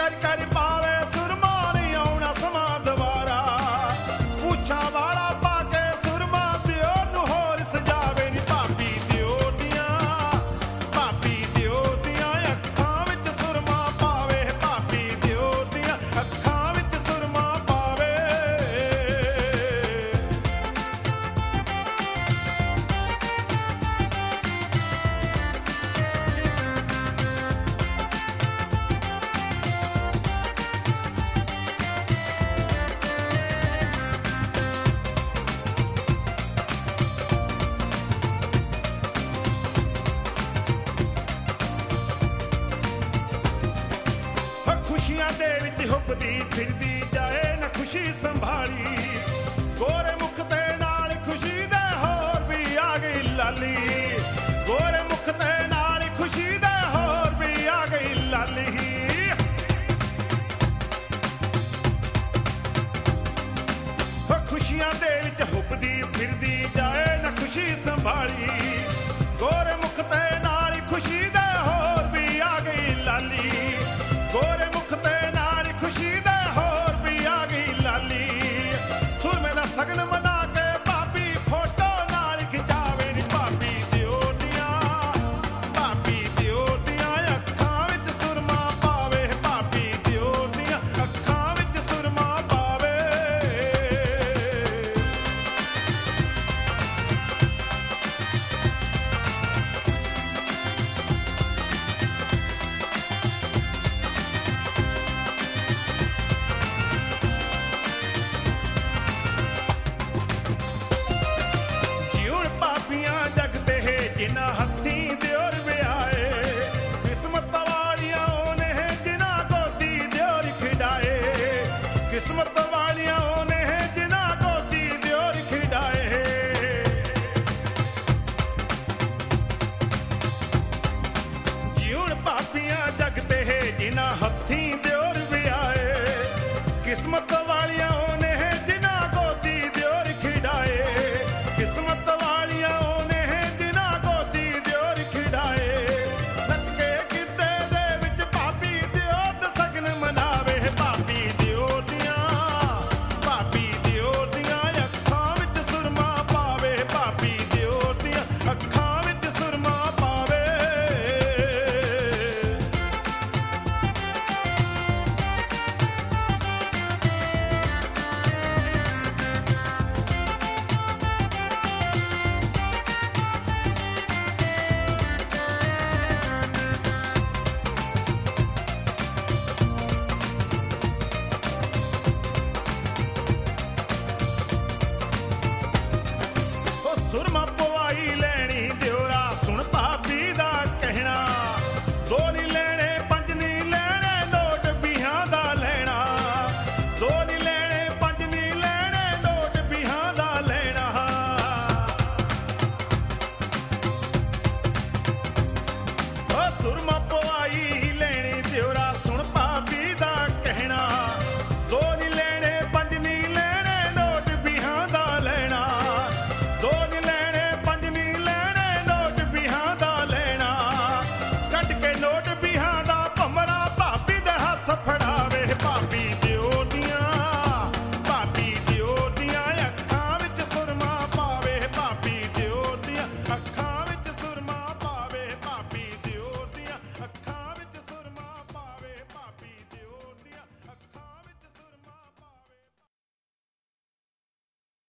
ਕਰ ਕਰ ਪਾਵੇ ਸੁਰਮਾ ਨਹੀਂ ਆਉਣਾ ਸਮਾਂ ਦੁਬਾਰਾ ਪੁੱਛਾਂ ਵਾਲਾ ਪਾ ਕੇ ਸੁਰਮਾ ਦਿਓ ਨੂੰ ਹੋਰ ਸਜਾਵੇ ਨੀ ਭਾਬੀ ਦਿਓ ਦੀਆਂ ਅੱਖਾਂ ਵਿੱਚ ਸੁਰਮਾ ਪਾਵੇ ਭਾਬੀ ਦਿਓ ਦੀਆਂ ਅੱਖਾਂ ਵਿੱਚ ਸੁਰਮਾ ਪਾਵੇ ਖੁਸ਼ੀਆਂ ਦੇ ਵਿੱਚ ਹੁੱਬਦੀ ਫਿਰਦੀ ਜਾਏ ਨਾ ਖੁਸ਼ੀ ਸੰਭਾਲੀ ਗੋਰੇ ਮੁਖ ਤੇ ਨਾਲ ਖੁਸ਼ੀ ਦੇ ਹੋਰ ਵੀ ਆ ਗਈ ਲਾਲੀ ਗੋਰੇ ਮੁਖ ਤੇ ਨਾਲ ਖੁਸ਼ੀ ਦੇ ਹੋਰ ਵੀ ਆ ਗਈ ਲਾਲੀ ਖੁਸ਼ੀਆਂ ਦੇ ਵਿੱਚ ਹੁੱਬਦੀ ਫਿਰਦੀ ਜਾਏ ਨਾ ਖੁਸ਼ੀ ਸੰਭਾਲੀ ਗੋਰੇ ਮੁਖ ਤੇ ਨਾਲ ਖੁਸ਼ੀ ਦੇ ਹੋਰ ਵੀ ਆ ਗਈ ਲਾਲੀ ਗੋਰੇ ਮੁਖ ਤੇ ਨਾਲ ਖੁਸ਼ੀ ਦੇ ਹੋਰ ਵੀ ਆ ਗਈ ਲਾਲੀ ਸੁਰਮੇ ਦਾ ਸਗਨ ਮਨਾ ਕੇ ਭਾਬੀ ਫੋਟੋ ਨਾਲ ਖਿਚਾਵੇ ਨੀ ਭਾਬੀ ਦਿਓ ਦੀਆਂ ਅੱਖਾਂ ਵਿੱਚ ਸੁਰਮਾ ਪਾਵੇ ਭਾਬੀ ਦਿਓ ਦੀਆਂ ਅੱਖਾਂ ਵਿੱਚ ਸੁਰਮਾ ਪਾਵੇ ਜਿਉਣ ਪਾਪੀਆਂ ਜਗ ਤੇ ਜਿਨ੍ਹਾਂ ਹੱਥੀਂ ਦਿਓਰ ਵਿਆਏ ਕਿਸਮਤ ਵਾਲੀਆਂ ਉਹਨੇ ਜਿਨ੍ਹਾਂ ਗੋਦੀ ਦਿਓਰ ਖਿਡਾਏ ਕਿਸਮਤ ਵਾਲੀਆਂ ਉਹਨੇ ਜਿਨ੍ਹਾਂ ਗੋਦੀ ਦਿਓਰ ਖਿਡਾਏ ਜਿਉਣ ਪਾਪੀਆਂ ਜਗ ਤੇ ਜਿਨ੍ਹਾਂ ਹੱਥੀਂ ਦਿਓਰ ਵਿਆਏ ਕਿਸਮਤ ਵਾਲੀਆਂ ਉਹਨੇ ਜਿਨ੍ਹਾਂ ਗੋਦੀ ਦਿਓਰ ਖਿਡਾਏ ਕਿਸਮਤ ਵਾਲੀਆਂ ਉਹਨੇ ਜਿਨ੍ਹਾਂ ਗੋਦੀ ਦਿਓਰ ਖਿਡਾਏ ਨੱਚ ਕੇ ਗਿੱਧੇ ਦੇ ਵਿੱਚ ਭਾਬੀ ਦਿਓ ਤੇ ਸਗਨ ਮਨਾਵੇ ਭਾਬੀ ਦਿਓ ਦੀਆਂ ਅੱਖਾਂ ਵਿੱਚ ਸੁਰਮਾ ਪਾਵੇ ਭਾਬੀ ਦਿਓ ਦੀਆਂ ਅੱਖਾਂ ਵਿੱਚ ਸੁਰਮਾ ਪਾਵੇ ਉਹ ਸੁਰਮਾ ਪਵਾਈ ਲੈਣੀ ਦਿਓਰਾ ਸੁਣ ਭਾਬੀ ਦਾ ਕਹਿਣਾ ਦੋ ਨੀ ਲੈਣੇ ਪੰਜ ਨੀ ਲੈਣੇ ਨੋਟ ਵੀਹਾਂ ਦਾ ਲੈਣਾ ਦੋ ਨੀ ਲੈਣੇ ਪੰਜ ਨੀ ਲੈਣੇ ਨੋਟ ਵੀਹਾਂ ਦਾ ਲੈਣਾ ਉਹ ਸੁਰਮਾ ਪਵਾਈ